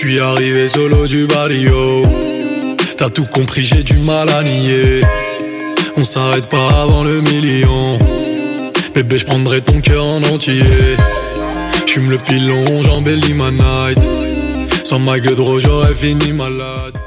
J'suis arrivé solo du barrio. T'as tout compris, j'ai du mal à nier. On s'arrête pas avant le million. Bébé, j'prendrai ton cœur en entier. J'fume le pilon, j'embellis ma night. Sans ma gueule de j'aurais fini malade.